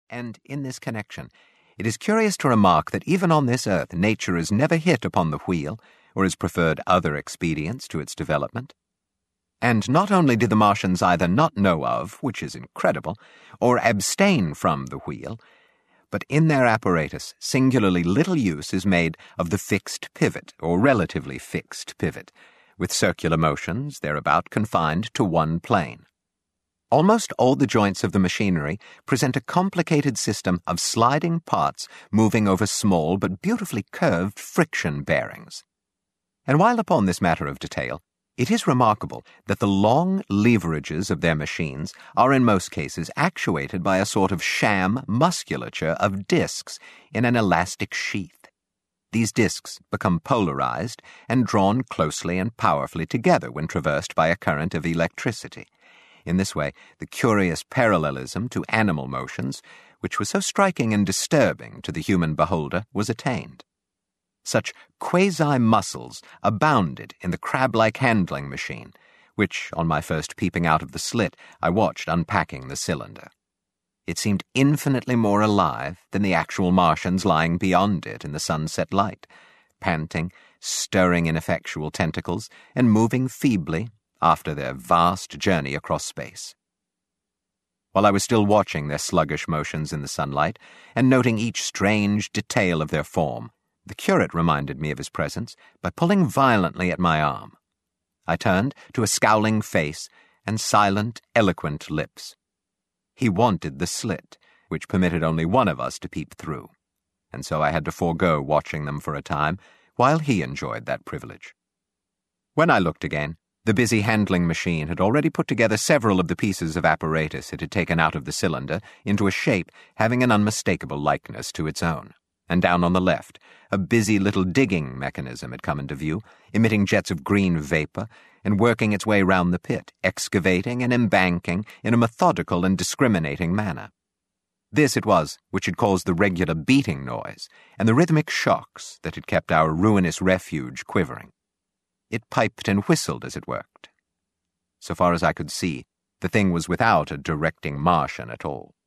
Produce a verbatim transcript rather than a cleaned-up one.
And in this connection, it is curious to remark that even on this earth, nature has never hit upon the wheel, or has preferred other expedients to its development. And not only did the Martians either not know of, which is incredible, or abstain from the wheel, but in their apparatus singularly little use is made of the fixed pivot, or relatively fixed pivot, with circular motions thereabout confined to one plane. Almost all the joints of the machinery present a complicated system of sliding parts moving over small but beautifully curved friction bearings. And while upon this matter of detail, it is remarkable that the long leverages of their machines are in most cases actuated by a sort of sham musculature of discs in an elastic sheath. These discs become polarized and drawn closely and powerfully together when traversed by a current of electricity. In this way, the curious parallelism to animal motions, which was so striking and disturbing to the human beholder, was attained. Such quasi-muscles abounded in the crab-like handling machine, which, on my first peeping out of the slit, I watched unpacking the cylinder. It seemed infinitely more alive than the actual Martians lying beyond it in the sunset light, panting, stirring ineffectual tentacles, and moving feebly after their vast journey across space. While I was still watching their sluggish motions in the sunlight, and noting each strange detail of their form, the curate reminded me of his presence by pulling violently at my arm. I turned to a scowling face and silent, eloquent lips. He wanted the slit, which permitted only one of us to peep through, and so I had to forego watching them for a time, while he enjoyed that privilege. When I looked again, the busy handling machine had already put together several of the pieces of apparatus it had taken out of the cylinder into a shape having an unmistakable likeness to its own. And down on the left, a busy little digging mechanism had come into view, emitting jets of green vapor and working its way round the pit, excavating and embanking in a methodical and discriminating manner. This it was which had caused the regular beating noise and the rhythmic shocks that had kept our ruinous refuge quivering. It piped and whistled as it worked. So far as I could see, the thing was without a directing Martian at all.